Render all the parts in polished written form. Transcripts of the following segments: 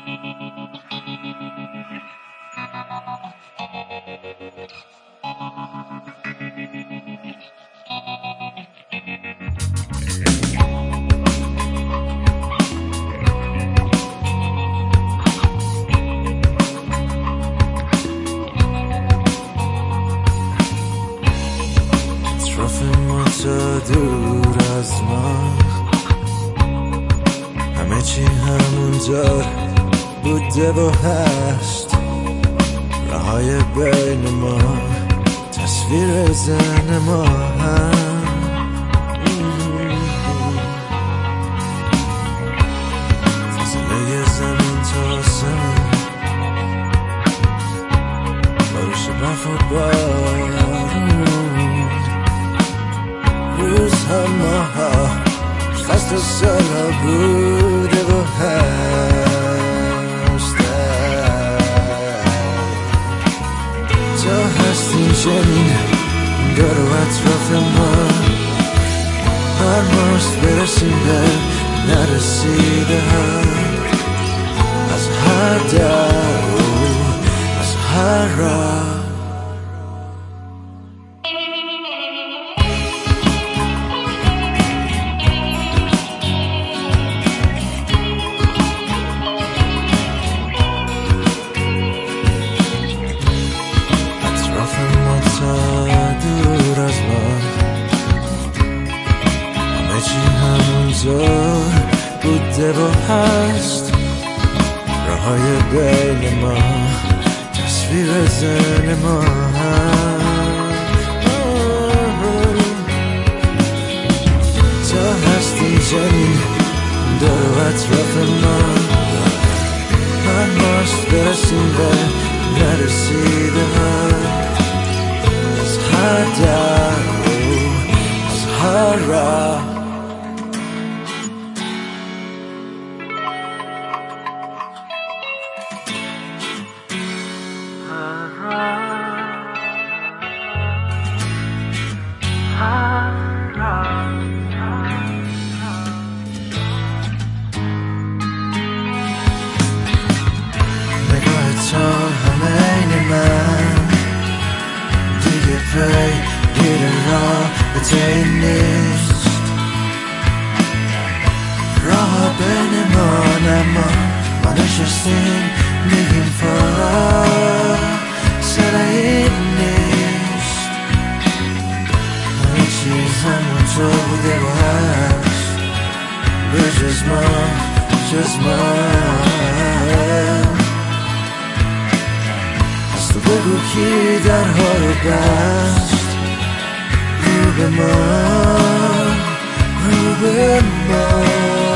اطراف ما تا دور از ما همه چی همونطور بوده و هست، راهای بین ما تصویر زن ما هم فاصله زمین تا آسمون، بارش برف و بارون، روزها ماها خسته سالها بوده و هست. تا هستیم چنین دور و اطراف ما، هر ماست برسیم به نرسیده هم، از هر در و از هر راه. دور از ما همه چی همونطور بوده و هست، راهای بین ما تصویر زن ما تا هستیم چنین دور و اطراف ما، هر ماست برسیم به نرسیده هم، هر در و از هر راه. نگاه تو همه این من گیر رابطه نیست، راه بین ما اما ما نشستیم میگیم فاصله این نیست، همه چیز همونطور بوده و هست، به جز ما از تو بگو کی درها رو بست، رو به ما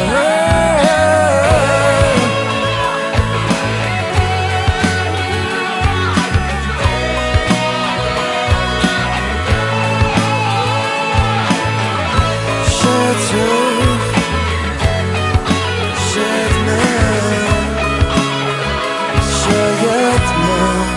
شاید تو، شاید من، شاید من.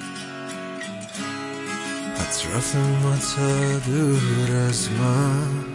اطراف ما تا دور از ما